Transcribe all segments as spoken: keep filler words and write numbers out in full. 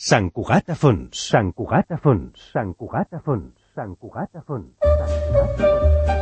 Sant Cugat a fons, Sant Cugat a fons, Sant Cugat a fons, Sant Cugat a fons, Sant Cugat a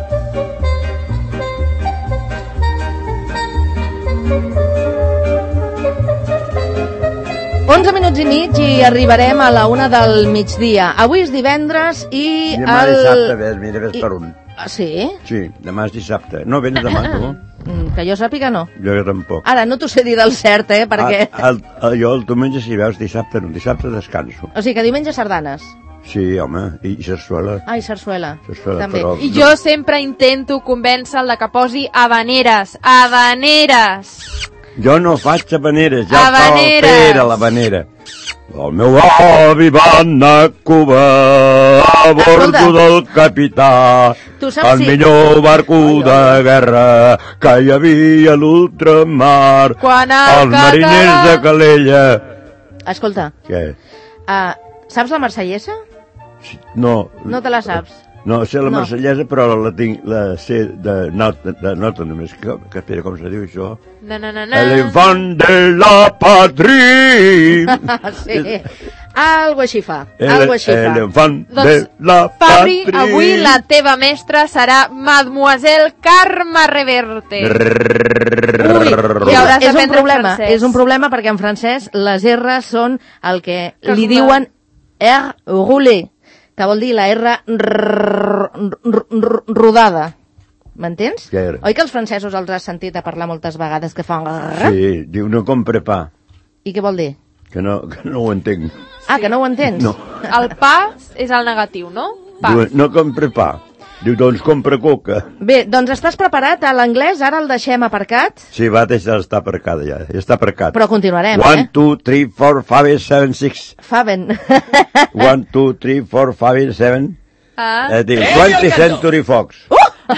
fons. onze minuts i mig i arribarem a la una del migdia. Avui és divendres i... Demà el... dissabte, ves, mira, ves I... per un. Ah, sí? Sí, demà és dissabte. No, vens demà, no? Que jo sàpiga, no. Jo tampoc. Ara, no t'ho sé dir del cert, eh, perquè... El, el, jo el diumenge, si veus, dissabte no, dissabte descanso. O sigui que diumenge sardanes. Sí, home, i Sarsuela. Ah, i Sarsuela. Sarsuela també. Però... I jo sempre intento convèncer-el de que posi habaneres. Habaneres! Jo no faig habaneres, ja habaneres. fa el Pere l'habanera. El meu avi va anar a Cuba a bordo del capità, el si... millor barco de guerra que hi havia a l'ultramar, els mariners de Calella. Escolta. Què? Uh, saps la marsellesa? No. No te la saps? No, sé la no. marsellesa, però la tinc, la sé de nota, de nota només. Que, que espera, com se diu això? Na, na, na, na. L'infant de la patria. Sí, algo així fa, algo així fa. L'infant doncs, de la Fabri, patria. avui la teva mestra serà Mademoiselle Carme Reverte. Ui, i és un problema, francès. és un problema perquè en francès les R són el que Carme. li diuen R roulé, que vol dir la R rodada. M'entens? Oi que els francesos els has sentit a parlar moltes vegades que fan... Sí, diu no compre pa. I què vol dir? Que no, que no ho entenc. Ah, que no ho entens? No. El pa és el negatiu, no? Pa. Diu, no compre pa. Diu, doncs compra coca. Bé, doncs estàs preparat a l'anglès? Ara el deixem aparcat? Sí, va, deixar estar aparcat ja. Ja està aparcat. Però continuarem, One, eh? two, three, four, five, seven, six. Faven. One, two, three, four, five, seven. Ah. Eh, diu, twenty Century Fox. Uh!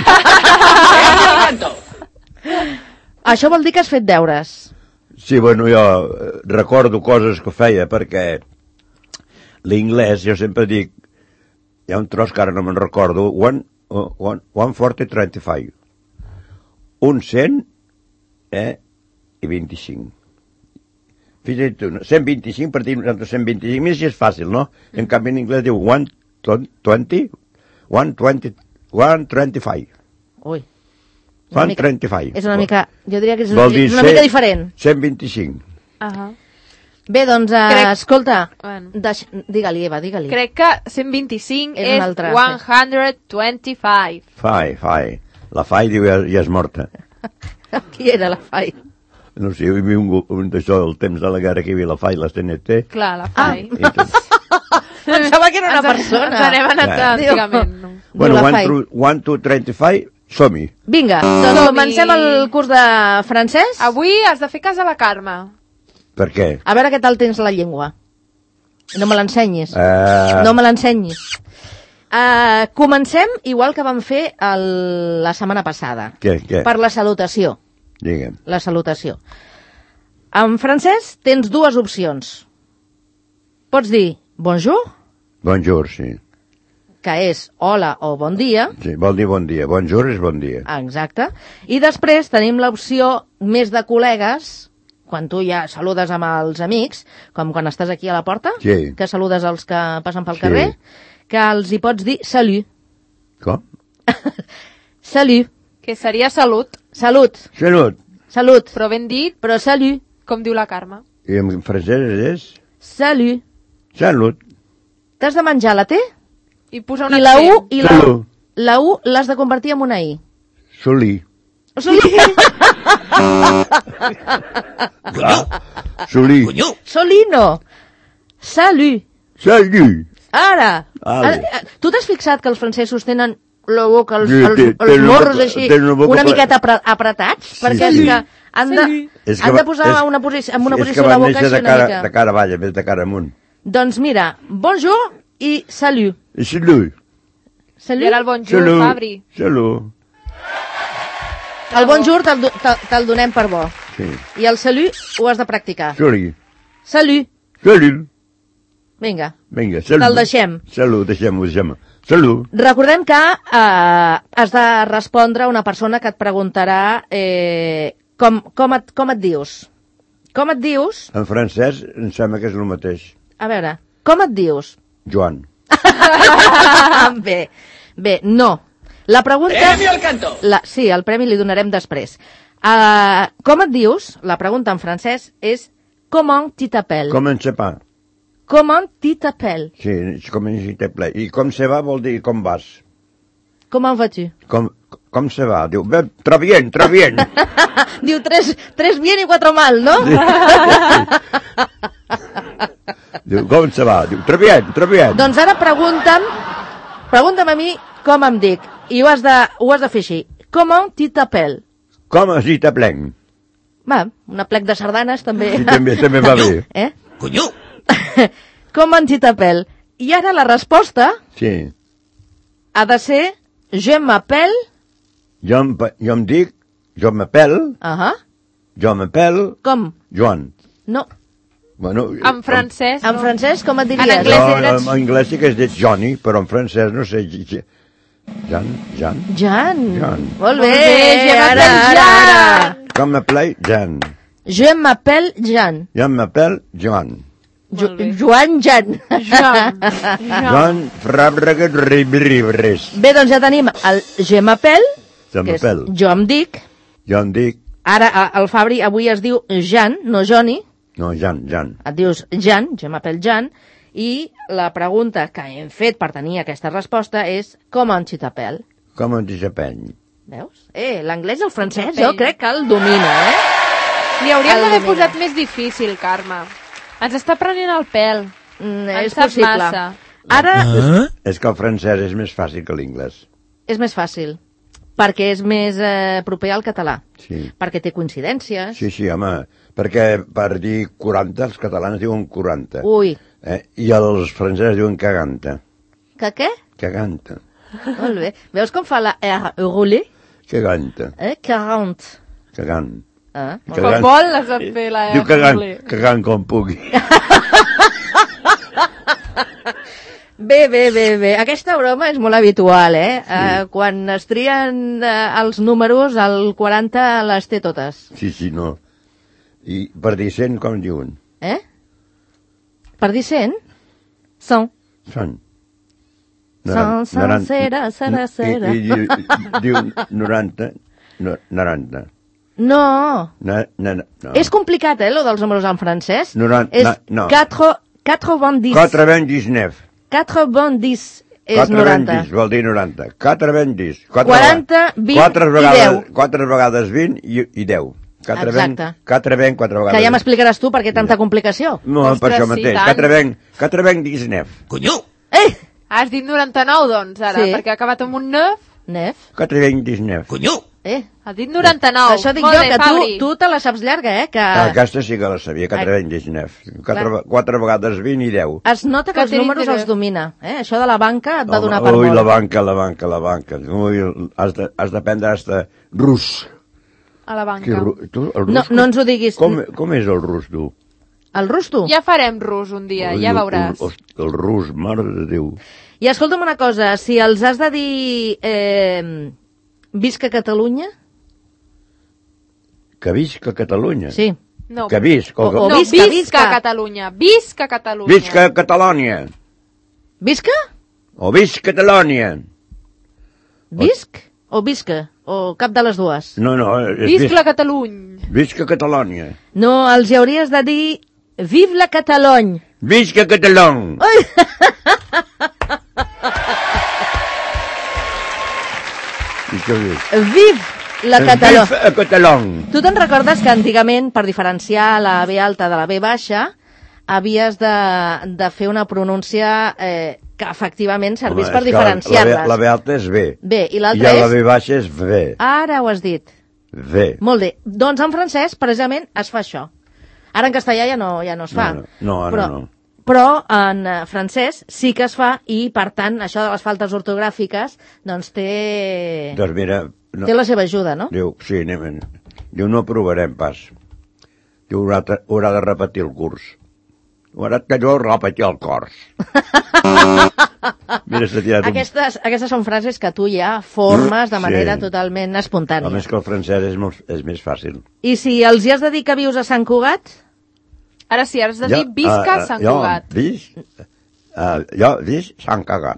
Això vol dir que has fet deures. Sí, bueno, jo recordo coses que feia perquè l'inglès, jo sempre dic, hi ha un tros que ara no me'n recordo, one, one, one forty, twenty-five. Un cent eh, i vint-i-cinc. Fixa't tu, cent vint-i-cinc per dir nosaltres cent vint-i-cinc, mira si és fàcil, no? En canvi en anglès diu one twenty, one twenty, one twenty-five. Ui. one twenty-five. És una mica, jo diria que és, és una mica diferent. cent vint-i-cinc. Uh -huh. Bé, doncs, uh, Crec... escolta, bueno. deix... digue-li, Eva, digue-li. Crec que cent vint-i-cinc és, és altre, one twenty-five. Fai, fai. La Fai diu ja, ja és morta. Qui era la Fai? No sé, hi havia un, un d'això del temps de la guerra que hi havia la Fai, la C N T. Clar, la Fai. Ah. Pensava que era una persona. Ens anem anat ja. antigament. No. Bueno, one to twenty-five, som-hi. Vinga, doncs comencem el curs de francès. Avui has de fer cas a la Carme. Per què? A veure què tal tens la llengua. No me l'ensenyis. Uh... No me l'ensenyis. Uh, comencem igual que vam fer el, la setmana passada. Què, què? Per la salutació. Digue'm. La salutació. En francès tens dues opcions. Pots dir bonjour. Bonjour, sí. Que és hola o bon dia. Sí, vol dir bon dia. Bonjour és bon dia. Exacte. I després tenim l'opció més de col·legues, quan tu ja saludes amb els amics, com quan estàs aquí a la porta, sí. que saludes els que passen pel sí. carrer, que els hi pots dir salut. Com? Salut. Que seria salut. Salut. Salut. Salut. Però ben dit. Però salut. Com diu la Carme. I en francès és? Salut. Salut. T'has de menjar la T? I posar un I la U, i la, Salut. la U l'has de convertir en una I. Solí. Solí. Solí. Solí no. Salut. Salut. Ara. Ara. Tu t'has fixat que els francesos tenen la boca, els, Sí, els, té- els tenen morros una- així, tenen una boca una ple- miqueta apre- apretats? Sí, Perquè sí. és que han de, És que han va- de posar és- una posició, en una és posició que la van boca néixer així de una cara, mica. de cara avall, en vez de cara amunt. Doncs mira, bonjour i salut. I salut. Salut. I ara el bonjour, Salut. Fabri. Salut. El bonjour te'l do- te- te'l donem per bo. Sí. I el salut ho has de practicar. Salut. Salut. Salut. Vinga, Vinga, salut. te'l deixem. Salut, deixem-ho, deixem-ho. Salut. Recordem que eh, has de respondre a una persona que et preguntarà eh, com, com, et, com et dius. Com et dius? En francès em sembla que és el mateix. A veure, com et dius? Joan. Bé, bé, no. La pregunta... Premi al canto! La... Sí, el premi li donarem després. Uh, com et dius? La pregunta en francès és comment tu t'appelles? Comment se va? Comment tu t'appelles? Sí, comment se t'appelles. I com se va vol dir com vas. Comment vas-tu? Com, com se va? Diu, bé, très bien, très bien. Diu, tres, tres bien i quatre mal, no? Diu, com se va? Diu, très bien, très bien. Doncs ara pregunta'm, pregunta'm a mi com em dic. I ho has de, ho has de fer així. Comment tu t'appelles? Com es dit t'appelles? Va, una plec de sardanes també. Sí, també, també va bé. Eh? Conyo! Comment tu t'appelles? I ara la resposta Sí. ha de ser je m'appelle... Jo em, pa- jo em dic, jo m'appelle, Ahà. jo m'appelle Com? Joan. No. Bueno, En francès, En no? francès, com et diries? En anglès no, era- en anglès sí que es dit Johnny, però en francès no sé... J- J- Jan, Jan, Jan. Jan. Molt bé, Molt bé, je ara, m'appelle ara, ara. Jan. com m'appelle Jan. Je m'appelle Jan. Jo m'appelle Joan. Jo, Molt bé. Joan Jan. Jean. Jean. Joan Frabraguet Ribribres. Bé, doncs ja tenim el je m'appelle, Jo que és m'appelle. jo em dic. Jo em dic... Ara a- el Fabri avui es diu Jan, no Johnny. No, Jan, Jan. Et dius Jan, je m'appelle Jan. I la pregunta que hem fet per tenir aquesta resposta és comment tu t'appelles? Com en dic apeny? Veus? Eh, l'anglès i el francès jo crec que el domina, eh? Li hauríem El d'haver domina. posat més difícil, Carme. Ens està prenent el pèl. Mm, Ens és sap possible. massa. Ara És que el francès és més fàcil que l'inglès. és més fàcil, perquè és més eh, proper al català, Sí. perquè té coincidències. Sí, sí, home, perquè per dir quaranta, els catalans diuen quaranta. Ui, Eh? I els francesos diuen caganta. que què? Caganta. Molt bé. Veus com fa la R roulé? Caganta. Eh? quaranta. Cagant. Ah, molt Cagant. Com vol les de fer la Diu cagant, R. cagant com pugui. bé, bé, bé, bé. Aquesta broma és molt habitual, eh? Sí. Uh, quan es trien uh, els números, el quaranta les té totes. Sí, sí, no. I per dir cent, com diuen? Eh? Per dir cent? Cent. Són. Son, son, cera, cera, cera. I, i, i, diu noranta, no, noranta. No. Na, na, na, no. És complicat, eh, lo dels números en francès. Noranta, és na- no. quatre, quatre-vingt-dix. quatre-vingt-dix-neuf. quatre-vingt-dix és noranta. quatre-vingt-dix vol dir noranta. quatre-vingt-dix. quaranta, vint quatre i vegades, deu. quatre vegades vint i, i deu. Exacte. quatre-vingt, quatre vegades. Que ja m'explicaràs tu per què tanta complicació. No, per Ostres, això sí, mateix. tant. quatre-vingt, quatre-vingt-dix-neuf. Conyo! Eh! Has dit noranta-nou, doncs, ara, Sí. perquè ha acabat amb un neuf. Nef? quatre-vingt-dix-neuf. Conyo! Eh? Has dit noranta-nou. Això dic Molt jo, bé, que tu, Fabri. tu te la saps llarga, eh? Que Ah, aquesta sí que la sabia, quatre-vingt-dix-neuf. Quatre, Clar. quatre vegades vint i deu. es nota que, Que els té números interès. els domina. Eh? Això de la banca et va Home, donar per ui, molt. la banca, la banca, la banca. Ui, has de- has d'aprendre hasta rus. A la banca. Que ru, tu, el rus, No, no ens ho diguis. Com, com és el rus, tu? El rus, tu? Ja farem rus un dia, Ui, ja el- veuràs. El, el rus, mare de Déu. I escolta'm una cosa, si els has de dir eh, visca Catalunya... Que visca Catalunya. Sí. No, Que visca. O- o no visca, visca, visca. Catalunya. Visca Catalunya. Visca Catalònia. Visca? O visca Catalònia. Visc? O visca? O cap de les dues? No, no, és Visca Catalunya. Visca Catalònia. No, els hi hauries de dir Vive la Catalunya. Visca Catalònia. I què dius? Vive la Catalunya. Viva Catalònia. Tu te'n recordes que antigament, per diferenciar la B alta de la B baixa, havies de, de fer una pronúncia eh, que efectivament servís Home, per és que diferenciar-les. La, B- la B alta és B. B, i I l'altra la és... B baixa és V. Ara ho has dit. V. Molt bé. Doncs en francès, precisament, es fa això. Ara en castellà ja no, ja no es fa. No, no, no, ara però, no. Però en eh, francès sí que es fa i, per tant, això de les faltes ortogràfiques, doncs té, Doncs mira... No, té la seva ajuda, no? diu, sí, anem, diu, no provarem pas. Diu, haurà, de- haurà de repetir el curs. Haurà de jo repetir el curs. Mira, s'ha tirat un... Aquestes, aquestes són frases que tu ja formes de Sí. manera totalment A espontània. més que el francès és, molt, és més fàcil. I si els hi has de dir que vius a Sant Cugat? Ara sí, has de dir visca Sant Cugat. Jo, vis, uh, jo, vis Sant Cugat.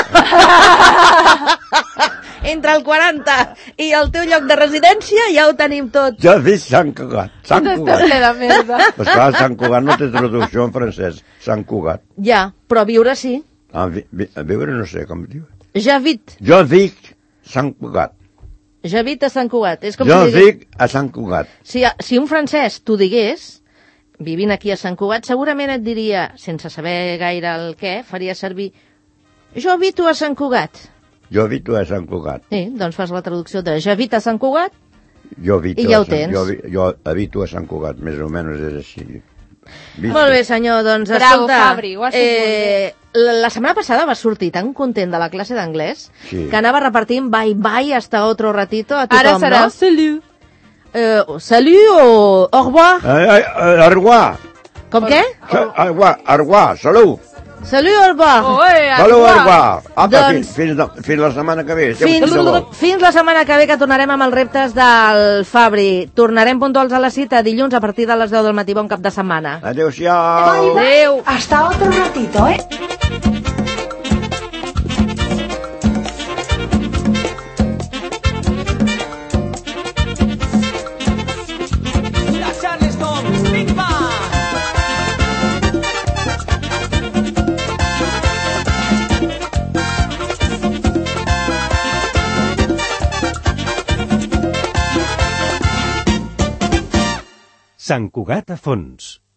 Entre el quaranta i el teu lloc de residència ja ho tenim tot. Jo vis Sant Cugat. Sant Cugat. Ple de merda. Pues clar, Sant Cugat no té traducció en francès. Sant Cugat. Ja, però viure sí. Ah, vi, vi, viure no sé com diu. Javit. Jo vic Sant Cugat. Javit a Sant Cugat. És com jo si digués... vic a Sant Cugat. Si, si un francès t'ho digués, vivint aquí a Sant Cugat, segurament et diria, sense saber gaire el què, faria servir jo habito a Sant Cugat. Jo habito a Sant Cugat. Sí, doncs fas la traducció de jo habito a Sant Cugat jo habito i ja ho Sant, tens. Jo, jo habito a Sant Cugat, més o menys és així. Viste? Molt bé, senyor, doncs Bravo, escolta, Fabri, ho has fet eh, la, la setmana passada va sortir tan content de la classe d'anglès sí. que anava repartint bye bye hasta otro ratito a tothom, Ara serà no? salut. Eh, salut o au revoir? Ai, ai, au revoir. Com què? Au revoir, au revoir, salut. Salut, au revoir. Oe, Salut, au revoir. Apa, Doncs- fins, fins, fins la setmana que ve. Fins, fins la setmana que ve, que tornarem amb els reptes del Fabri. Tornarem puntuals a la cita dilluns a partir de les deu del matí. Bon cap de setmana. Adéu-siau. Adéu. Hasta otro ratito, ¿eh? Sant Cugat a fons.